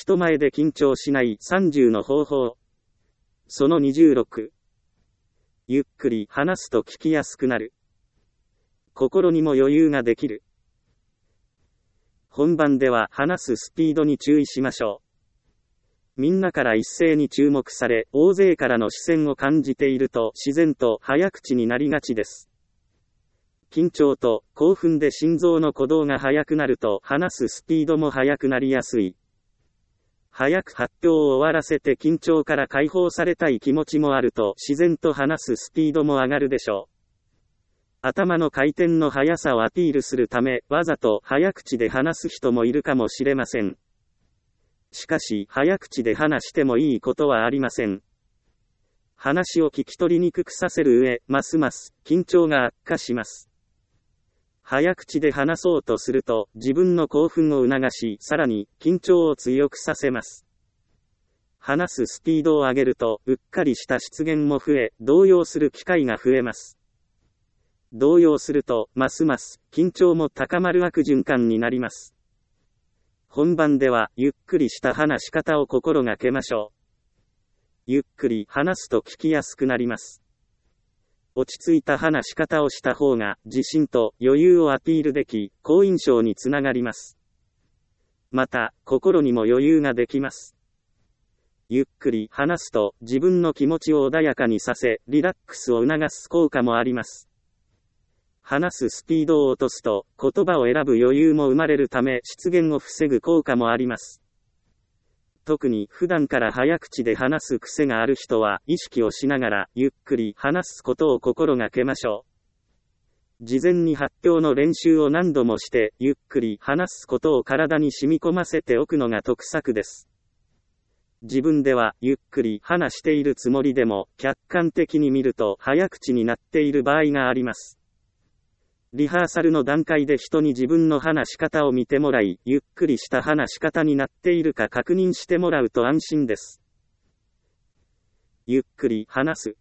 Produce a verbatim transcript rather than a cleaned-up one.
人前で緊張しないさんじゅうの方法。そのにじゅうろく。ゆっくり話すと聞きやすくなる。心にも余裕ができる。本番では話すスピードに注意しましょう。みんなから一斉に注目され、大勢からの視線を感じていると自然と早口になりがちです。緊張と興奮で心臓の鼓動が速くなると話すスピードも速くなりやすい。早く発表を終わらせて緊張から解放されたい気持ちもあると自然と話すスピードも上がるでしょう。頭の回転の速さをアピールするため、わざと早口で話す人もいるかもしれません。しかし、早口で話してもいいことはありません。話を聞き取りにくくさせる上、ますます緊張が悪化します。早口で話そうとすると、自分の興奮を促し、さらに緊張を強くさせます。話すスピードを上げると、うっかりした失言も増え、動揺する機会が増えます。動揺すると、ますます緊張も高まる悪循環になります。本番では、ゆっくりした話し方を心がけましょう。ゆっくり話すと聞きやすくなります。落ち着いた話し方をした方が、自信と余裕をアピールでき、好印象につながります。また、心にも余裕ができます。ゆっくり話すと、自分の気持ちを穏やかにさせ、リラックスを促す効果もあります。話すスピードを落とすと、言葉を選ぶ余裕も生まれるため、失言を防ぐ効果もあります。特に普段から早口で話す癖がある人は、意識をしながら、ゆっくり話すことを心がけましょう。事前に発表の練習を何度もして、ゆっくり話すことを体に染み込ませておくのが得策です。自分では、ゆっくり話しているつもりでも、客観的に見ると、早口になっている場合があります。リハーサルの段階で人に自分の話し方を見てもらい、ゆっくりした話し方になっているか確認してもらうと安心です。ゆっくり話す。